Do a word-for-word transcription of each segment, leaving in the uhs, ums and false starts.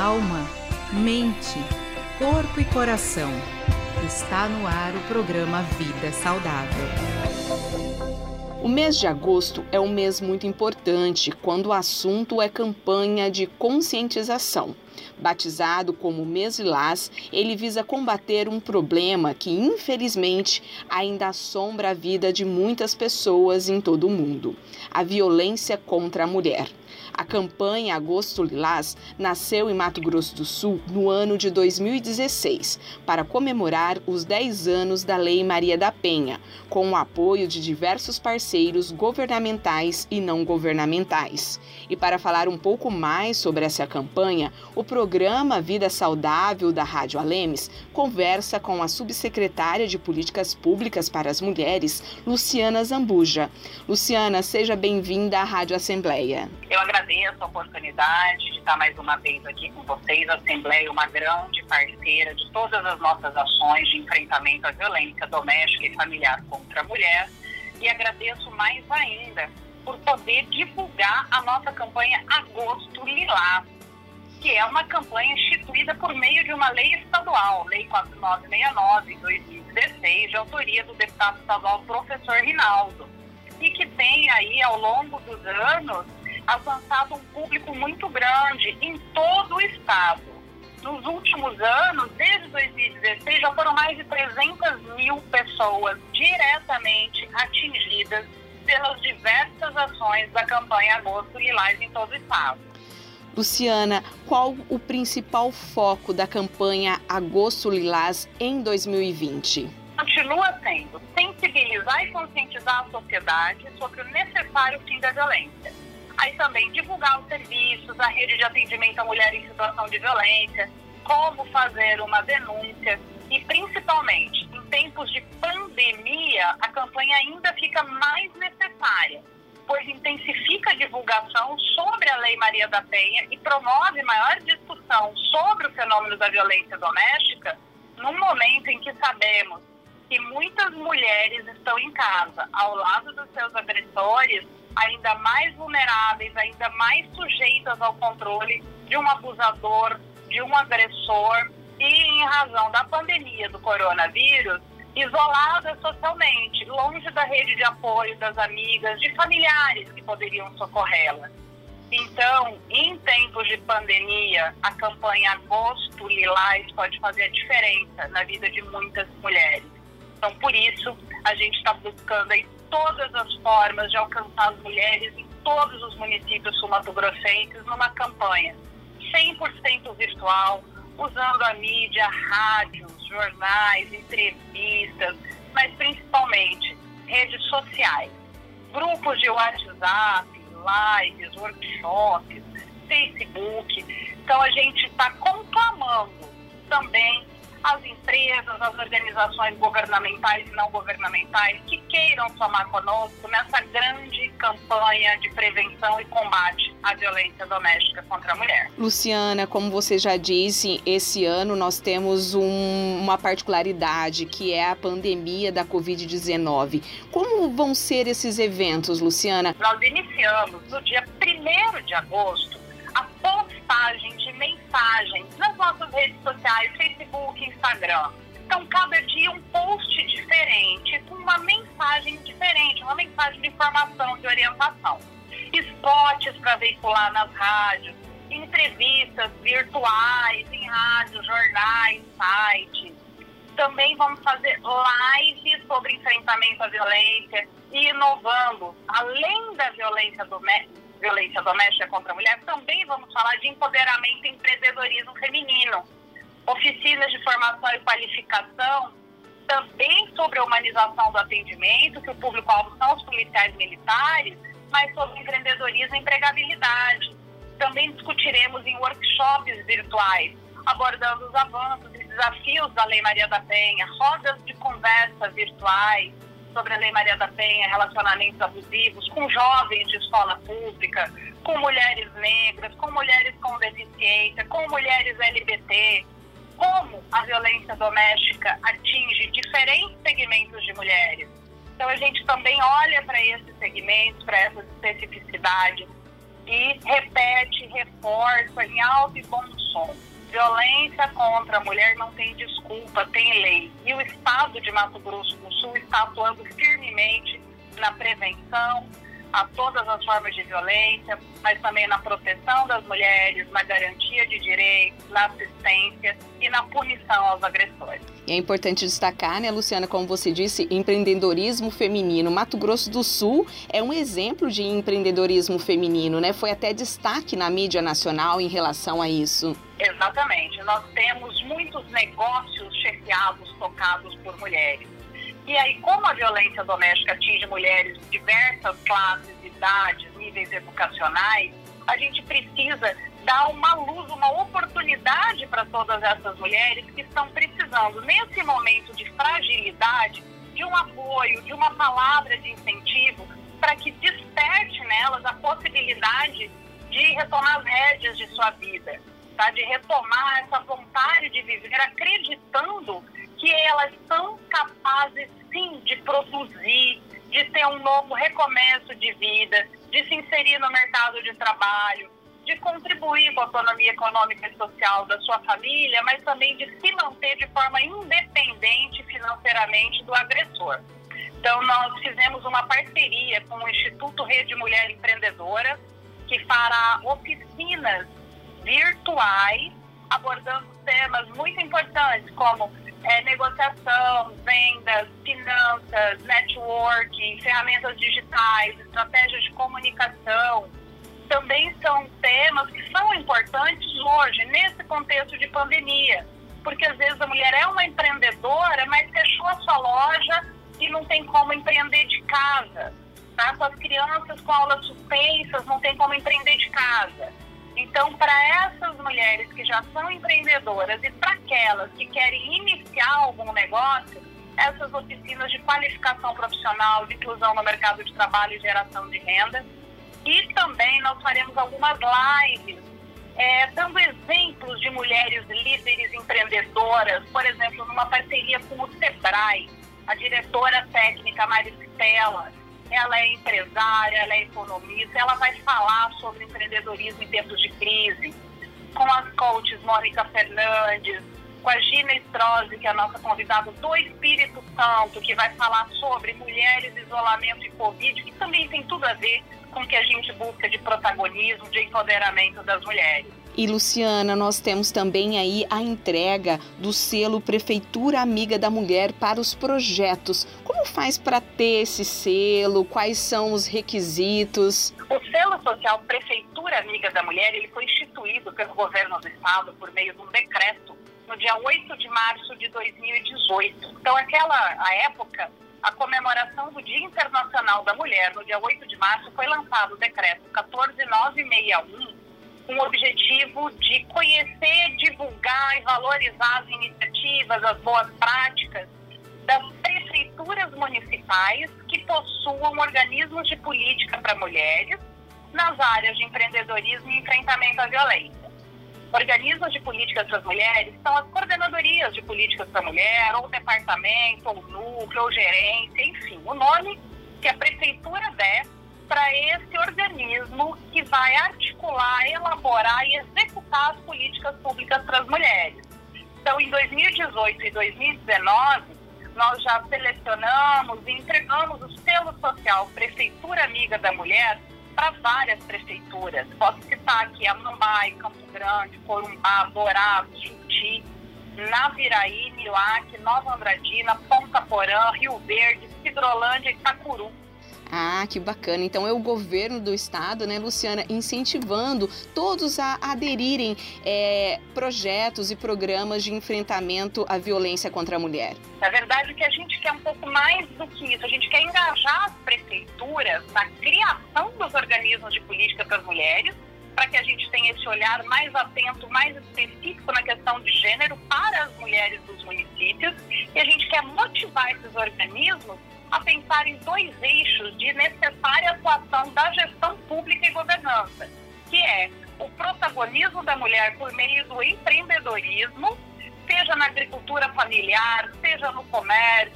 alma, mente, corpo e coração. Está no ar o programa Vida Saudável. O mês de agosto é um mês muito importante quando o assunto é campanha de conscientização. Batizado como Mês Lilás, ele visa combater um problema que, infelizmente, ainda assombra a vida de muitas pessoas em todo o mundo: a violência contra a mulher. A campanha Agosto Lilás nasceu em Mato Grosso do Sul no ano de dois mil e dezesseis, para comemorar os dez anos da Lei Maria da Penha, com o apoio de diversos parceiros governamentais e não governamentais. E para falar um pouco mais sobre essa campanha, o programa Vida Saudável da Rádio Alemes conversa com a subsecretária de Políticas Públicas para as Mulheres, Luciana Zambuja. Luciana, seja bem-vinda à Rádio Assembleia. Eu agradeço a oportunidade de estar mais uma vez aqui com vocês. A Assembleia é uma grande parceira de todas as nossas ações de enfrentamento à violência doméstica e familiar contra a mulher. E agradeço mais ainda por poder divulgar a nossa campanha Agosto Lilás, que é uma campanha instituída por meio de uma lei estadual, Lei quatro mil novecentos e sessenta e nove, de dois mil e dezesseis, de autoria do deputado estadual professor Rinaldo, e que tem aí, ao longo dos anos, alcançado um público muito grande em todo o estado. Nos últimos anos, desde dois mil e dezesseis, já foram mais de trezentas mil pessoas diretamente atingidas pelas diversas ações da campanha Agosto Lilás em todo o estado. Luciana, qual o principal foco da campanha Agosto Lilás em dois mil e vinte? Continua sendo sensibilizar e conscientizar a sociedade sobre o necessário fim da violência. Aí também divulgar os serviços, a rede de atendimento à mulher em situação de violência, como fazer uma denúncia e, principalmente, em tempos de pandemia, a campanha ainda fica mais necessária, pois intensifica a divulgação sobre a Lei Maria da Penha e promove maior discussão sobre o fenômeno da violência doméstica num momento em que sabemos que muitas mulheres estão em casa, ao lado dos seus agressores, ainda mais vulneráveis, ainda mais sujeitas ao controle de um abusador, de um agressor, e em razão da pandemia do coronavírus, isoladas socialmente, longe da rede de apoio das amigas, de familiares que poderiam socorrê-las. Então, em tempos de pandemia, a campanha Agosto Lilás pode fazer a diferença na vida de muitas mulheres. Então, por isso, a gente está buscando aí todas as formas de alcançar as mulheres em todos os municípios sul-mato-grossenses numa campanha cem por cento virtual, usando a mídia, rádios, jornais, entrevistas, mas principalmente redes sociais, grupos de WhatsApp, lives, workshops, Facebook. Então a gente está conclamando também as empresas, as organizações governamentais e não governamentais que queiram somar conosco nessa grande campanha de prevenção e combate à violência doméstica contra a mulher. Luciana, como você já disse, esse ano nós temos um, uma particularidade, que é a pandemia da covid dezenove. Como vão ser esses eventos, Luciana? Nós iniciamos no dia primeiro de agosto a postagem de mensagens nas nossas redes sociais, Facebook, Instagram. Então, cada dia um post diferente, com uma mensagem diferente, uma mensagem de informação, de orientação. Spots para veicular nas rádios, entrevistas virtuais em rádios, jornais, sites. Também vamos fazer lives sobre enfrentamento à violência e inovando, além da violência doméstica, violência doméstica contra a mulher, também vamos falar de empoderamento e empreendedorismo feminino. Oficinas de formação e qualificação, também sobre a humanização do atendimento, que o público-alvo são os policiais militares, mas sobre empreendedorismo e empregabilidade. Também discutiremos em workshops virtuais, abordando os avanços e desafios da Lei Maria da Penha, rodas de conversa virtuais sobre a Lei Maria da Penha, relacionamentos abusivos, com jovens de escola pública, com mulheres negras, com mulheres com deficiência, com mulheres L G B T, como a violência doméstica atinge diferentes segmentos de mulheres. Então a gente também olha para esses segmentos, para essas especificidades e repete, reforça em alto e bom som. Violência contra a mulher não tem desculpa, tem lei. E o Estado de Mato Grosso do Sul está atuando firmemente na prevenção a todas as formas de violência, mas também na proteção das mulheres, na garantia de direitos, na assistência e na punição aos agressores. E é importante destacar, né, Luciana, como você disse, empreendedorismo feminino. Mato Grosso do Sul é um exemplo de empreendedorismo feminino, né? Foi até destaque na mídia nacional em relação a isso. Exatamente. Nós temos muitos negócios chefiados, tocados por mulheres. E aí, como a violência doméstica atinge mulheres de diversas classes, idades, níveis educacionais, a gente precisa dar uma luz, uma oportunidade para todas essas mulheres que estão precisando, nesse momento de fragilidade, de um apoio, de uma palavra de incentivo, para que desperte nelas a possibilidade de retomar as rédeas de sua vida, tá? De retomar essa vontade de viver, acreditando que elas são capazes, sim, de produzir, de ter um novo recomeço de vida, de se inserir no mercado de trabalho, de contribuir com a autonomia econômica e social da sua família, mas também de se manter de forma independente financeiramente do agressor. Então, nós fizemos uma parceria com o Instituto Rede Mulher Empreendedora, que fará oficinas virtuais, abordando temas muito importantes, como é, negociação, vendas, finanças, networking, ferramentas digitais, estratégias de comunicação. Também são temas que são importantes hoje, nesse contexto de pandemia, porque às vezes a mulher é uma empreendedora, mas fechou a sua loja e não tem como empreender de casa, tá? Com as crianças com aulas suspensas, não tem como empreender de casa. Então, para essas mulheres que já são empreendedoras e para aquelas que querem iniciar algum negócio, essas oficinas de qualificação profissional, de inclusão no mercado de trabalho e geração de renda. E também nós faremos algumas lives, é, dando exemplos de mulheres líderes empreendedoras, por exemplo, numa parceria com o Sebrae, a diretora técnica Maristela. Ela é empresária, ela é economista, ela vai falar sobre empreendedorismo em tempos de crise, com as coaches Mônica Fernandes, com a Gina Strozzi, que é a nossa convidada do Espírito Santo, que vai falar sobre mulheres, isolamento e Covid, que também tem tudo a ver com o que a gente busca de protagonismo, de empoderamento das mulheres. E, Luciana, nós temos também aí a entrega do selo Prefeitura Amiga da Mulher para os projetos. Como faz para ter esse selo? Quais são os requisitos? O selo social Prefeitura Amiga da Mulher, ele foi instituído pelo governo do estado por meio de um decreto no dia oito de março de dois mil e dezoito. Então, aquela a época, a comemoração do Dia Internacional da Mulher, no dia oito de março, foi lançado o decreto quatorze mil novecentos e sessenta e um, com o objetivo de conhecer, divulgar e valorizar as iniciativas, as boas práticas das prefeituras municipais que possuam organismos de política para mulheres nas áreas de empreendedorismo e enfrentamento à violência. Organismos de políticas para as mulheres são as coordenadorias de políticas para a mulher, ou departamento, ou núcleo, ou gerência, enfim, o nome que a prefeitura der para esse organismo que vai articular, elaborar e executar as políticas públicas para as mulheres. Então, em dois mil e dezoito e dois mil e dezenove, nós já selecionamos e entregamos o selo social Prefeitura Amiga da Mulher para várias prefeituras. Posso citar aqui Amambai, Campo Grande, Corumbá, Dourados, Juti, Naviraí, Milac, Nova Andradina, Ponta Porã, Rio Verde, Cidrolândia e Itacuru. Ah, que bacana. Então é o governo do estado, né, Luciana, incentivando todos a aderirem é, projetos e programas de enfrentamento à violência contra a mulher. Na verdade, o que a gente quer um pouco mais do que isso, a gente quer engajar as prefeituras na criação dos organismos de política para as mulheres, para que a gente tenha esse olhar mais atento, mais específico na questão de gênero para as mulheres dos municípios, e a gente quer motivar esses organismos a pensar em dois eixos de necessária atuação da gestão pública e governança, que é o protagonismo da mulher por meio do empreendedorismo, seja na agricultura familiar, seja no comércio,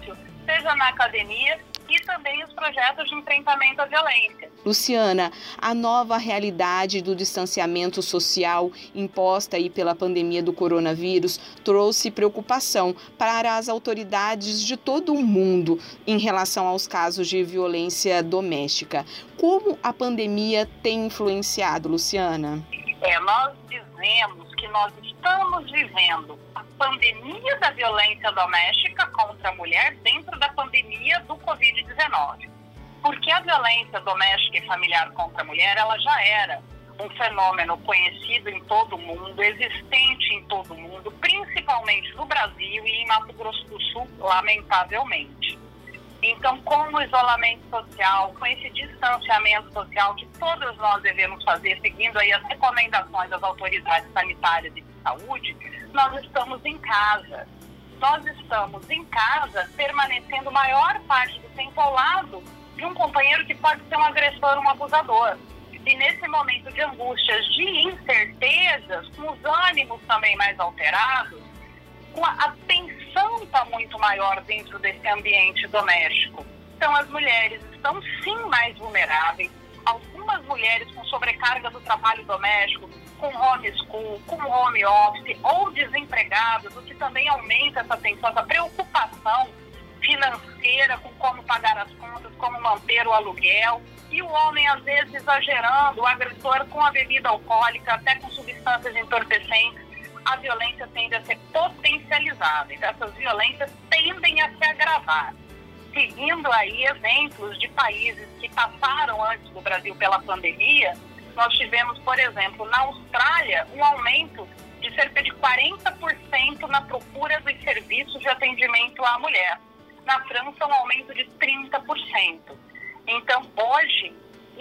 seja na academia, e também os projetos de enfrentamento à violência. Luciana, a nova realidade do distanciamento social imposta aí pela pandemia do coronavírus trouxe preocupação para as autoridades de todo o mundo em relação aos casos de violência doméstica. Como a pandemia tem influenciado, Luciana? É, nós dizemos que nós estamos vivendo a pandemia da violência doméstica contra a mulher dentro da pandemia do covid dezenove. Porque a violência doméstica e familiar contra a mulher, ela já era um fenômeno conhecido em todo o mundo, existente em todo o mundo, principalmente no Brasil e em Mato Grosso do Sul, lamentavelmente. Então, com o isolamento social, com esse distanciamento social que todos nós devemos fazer, seguindo aí as recomendações das autoridades sanitárias e de saúde, nós estamos em casa. Nós estamos em casa, permanecendo maior parte do tempo ao lado de um companheiro que pode ser um agressor, um abusador. E nesse momento de angústias, de incertezas, com os ânimos também mais alterados, com a, a tensão está muito maior dentro desse ambiente doméstico. Então, as mulheres estão sim mais vulneráveis. Algumas mulheres com sobrecarga do trabalho doméstico, com homeschool, com home office ou desempregadas, o que também aumenta essa tensão, essa preocupação financeira com como pagar as contas, como manter o aluguel. E o homem, às vezes, exagerando, o agressor com a bebida alcoólica, até com substâncias entorpecentes, a violência tende a ser potencializada. Então, essas violências tendem a se agravar. Seguindo aí exemplos de países que passaram antes do Brasil pela pandemia, nós tivemos, por exemplo, na Austrália, um aumento de cerca de quarenta por cento na procura dos serviços de atendimento à mulher. Na França, um aumento de trinta por cento. Então, hoje,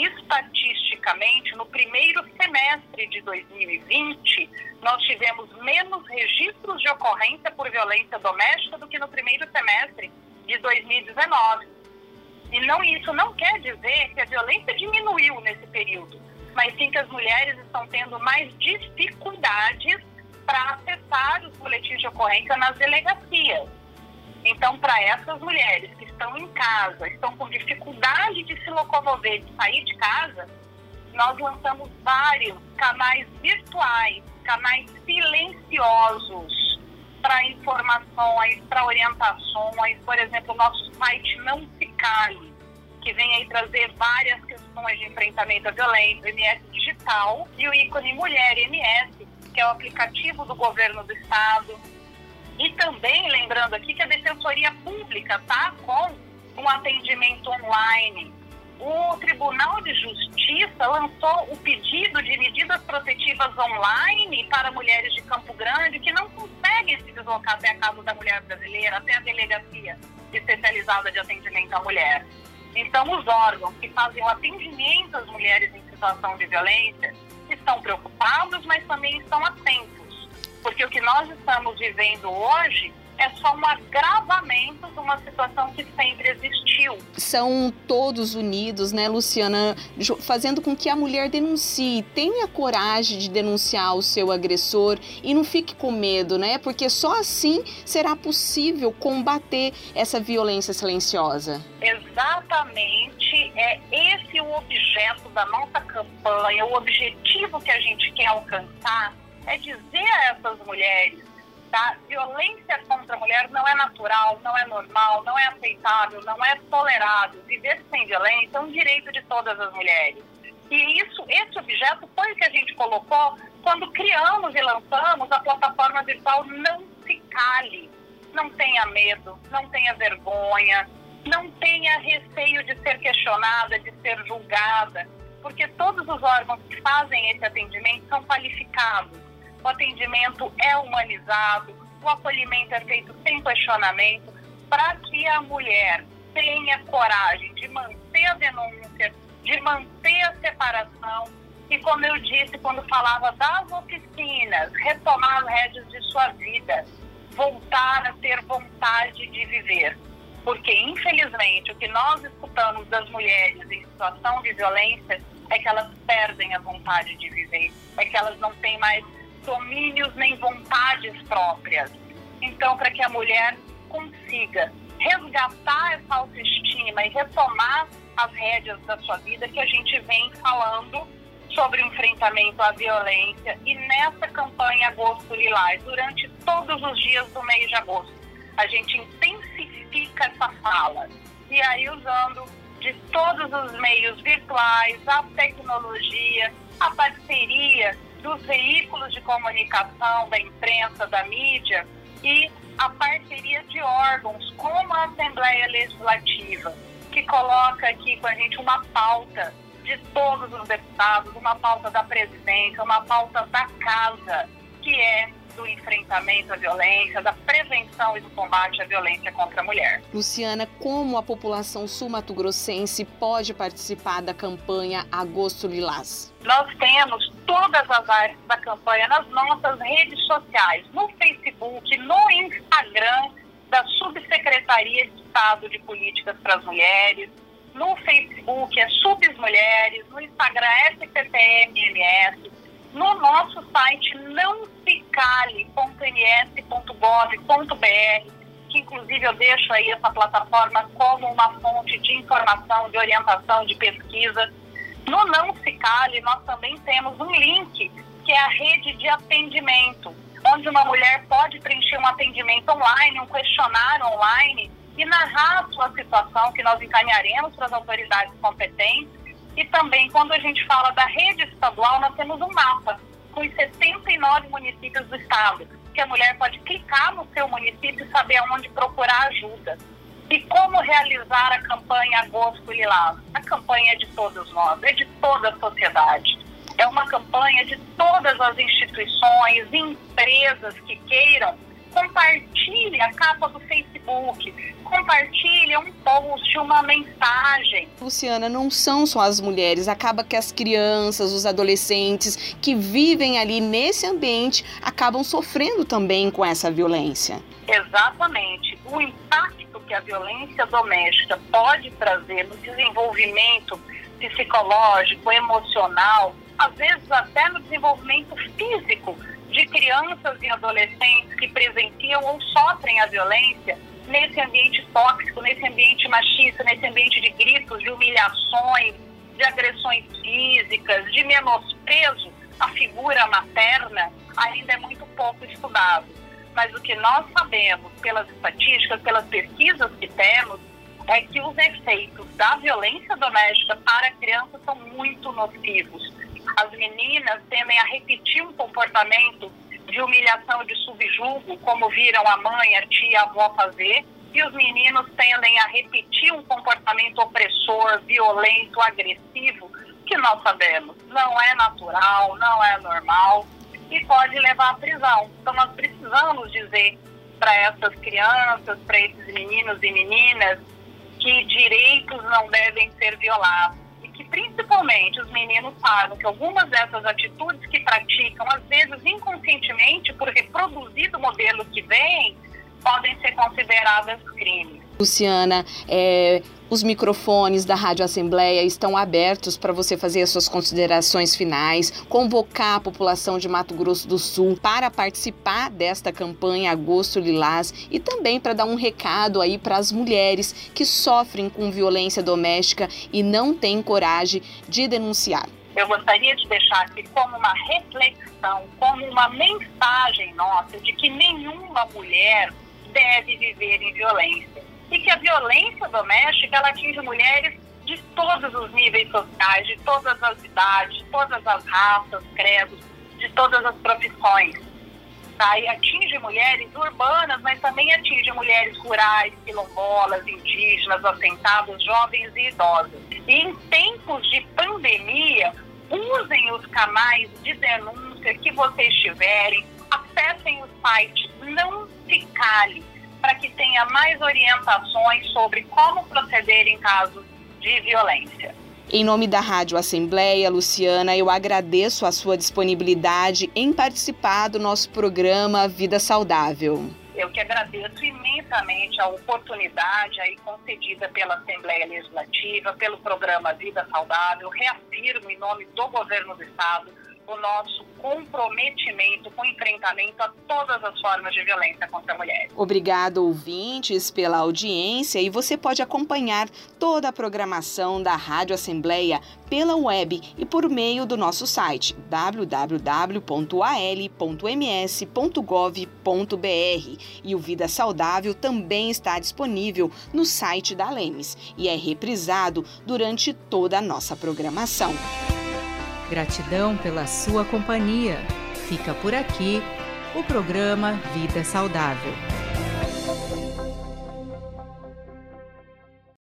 estatisticamente, no primeiro semestre de dois mil e vinte, nós tivemos menos registros de ocorrência por violência doméstica do que no primeiro semestre de dois mil e dezenove. E não, isso não quer dizer que a violência diminuiu nesse período, mas sim que as mulheres estão tendo mais dificuldades para acessar os boletins de ocorrência nas delegacias. Então, para essas mulheres que estão em casa, estão com dificuldade de se locomover, de sair de casa, nós lançamos vários canais virtuais, canais silenciosos para informações, para orientações. Por exemplo, o nosso site Não Se Cale, que vem aí trazer várias questões de enfrentamento à violência, M S Digital, e o ícone Mulher M S, que é o aplicativo do governo do estado. E também, lembrando aqui, que a Defensoria Pública está com um atendimento online. O Tribunal de Justiça lançou o pedido de medidas protetivas online para mulheres de Campo Grande que não conseguem se deslocar até a Casa da Mulher Brasileira, até a Delegacia Especializada de Atendimento à Mulher. Então, os órgãos que fazem o atendimento às mulheres em situação de violência estão preocupados, mas também estão atentos. Porque o que nós estamos vivendo hoje é só um agravamento de uma situação que sempre existiu. São todos unidos, né, Luciana, fazendo com que a mulher denuncie, tenha coragem de denunciar o seu agressor e não fique com medo, né? Porque só assim será possível combater essa violência silenciosa. Exatamente, é esse o objeto da nossa campanha, o objetivo que a gente quer alcançar é dizer a essas mulheres, tá? Violência contra a mulher não é natural, não é normal, não é aceitável, não é tolerável. Viver sem violência é um direito de todas as mulheres. E isso, esse objeto foi o que a gente colocou quando criamos e lançamos a plataforma virtual Não Se Cale. Não tenha medo, não tenha vergonha, não tenha receio de ser questionada, de ser julgada, porque todos os órgãos que fazem esse atendimento são qualificados. O atendimento é humanizado, o acolhimento é feito sem questionamento, para que a mulher tenha coragem de manter a denúncia, de manter a separação e, como eu disse quando falava das oficinas, retomar as rédeas de sua vida, voltar a ter vontade de viver. Porque, infelizmente, o que nós escutamos das mulheres em situação de violência é que elas perdem a vontade de viver, é que elas não têm mais domínios nem vontades próprias. Então, para que a mulher consiga resgatar essa autoestima e retomar as rédeas da sua vida, que a gente vem falando sobre o enfrentamento à violência. E nessa campanha Agosto Lilás, durante todos os dias do mês de agosto, a gente intensifica essa fala. E aí, usando de todos os meios virtuais, a tecnologia, a parceria dos veículos de comunicação, da imprensa, da mídia e a parceria de órgãos como a Assembleia Legislativa, que coloca aqui com a gente uma pauta de todos os deputados, uma pauta da presidência, uma pauta da casa, que é do enfrentamento à violência, da prevenção e do combate à violência contra a mulher. Luciana, como a população sul-mato-grossense pode participar da campanha Agosto Lilás? Nós temos todas as áreas da campanha nas nossas redes sociais, no Facebook, no Instagram da Subsecretaria de Estado de Políticas para as Mulheres, no Facebook é Subs Mulheres, no Instagram S P P M M S, no nosso site não se cale ponto m s ponto gov ponto b r, que inclusive eu deixo aí essa plataforma como uma fonte de informação, de orientação, de pesquisa. No Não Se Cale, nós também temos um link, que é a rede de atendimento, onde uma mulher pode preencher um atendimento online, um questionário online, e narrar a sua situação, que nós encaminharemos para as autoridades competentes. E também, quando a gente fala da rede estadual, nós temos um mapa com os setenta e nove municípios do estado, que a mulher pode clicar no seu município e saber aonde procurar ajuda. E como realizar a campanha Agosto Lilás? A campanha é de todos nós, é de toda a sociedade. É uma campanha de todas as instituições, empresas que queiram. Compartilhe a capa do Facebook, compartilhe um post, uma mensagem. Luciana, não são só as mulheres, acaba que as crianças, os adolescentes que vivem ali nesse ambiente acabam sofrendo também com essa violência. Exatamente. O impacto que a violência doméstica pode trazer no desenvolvimento psicológico, emocional, às vezes até no desenvolvimento físico de crianças e adolescentes que presenciam ou sofrem a violência nesse ambiente tóxico, nesse ambiente machista, nesse ambiente de gritos, de humilhações, de agressões físicas, de menosprezo à figura materna, ainda é muito pouco estudado. Mas o que nós sabemos pelas estatísticas, pelas pesquisas que temos, é que os efeitos da violência doméstica para a criança são muito nocivos. As meninas tendem a repetir um comportamento de humilhação, de subjugo, como viram a mãe, a tia, a avó fazer, e os meninos tendem a repetir um comportamento opressor, violento, agressivo, que nós sabemos não é natural, não é normal e pode levar à prisão. Então nós precisamos dizer para essas crianças, para esses meninos e meninas, que direitos não devem ser violados. Que principalmente os meninos sabem que algumas dessas atitudes que praticam, às vezes inconscientemente, por reproduzir do modelo que vem, podem ser consideradas crimes. Luciana, é, os microfones da Rádio Assembleia estão abertos para você fazer as suas considerações finais, convocar a população de Mato Grosso do Sul para participar desta campanha Agosto Lilás e também para dar um recado aí para as mulheres que sofrem com violência doméstica e não têm coragem de denunciar. Eu gostaria de deixar aqui como uma reflexão, como uma mensagem nossa de que nenhuma mulher deve viver em violência. E que a violência doméstica, ela atinge mulheres de todos os níveis sociais, de todas as idades, de todas as raças, credos, de todas as profissões. Tá? E atinge mulheres urbanas, mas também atinge mulheres rurais, quilombolas, indígenas, assentadas, jovens e idosas. E em tempos de pandemia, usem os canais de denúncia que vocês tiverem, acessem o site Não Se Cale, para que tenha mais orientações sobre como proceder em casos de violência. Em nome da Rádio Assembleia, Luciana, eu agradeço a sua disponibilidade em participar do nosso programa Vida Saudável. Eu que agradeço imensamente a oportunidade aí concedida pela Assembleia Legislativa, pelo programa Vida Saudável. Reafirmo em nome do Governo do Estado o nosso comprometimento com o enfrentamento a todas as formas de violência contra a mulher. Obrigado, ouvintes, pela audiência, e você pode acompanhar toda a programação da Rádio Assembleia pela web e por meio do nosso site w w w ponto a l ponto m s ponto gov ponto b r. E o Vida Saudável também está disponível no site da Lemes e é reprisado durante toda a nossa programação. Gratidão pela sua companhia. Fica por aqui o programa Vida Saudável.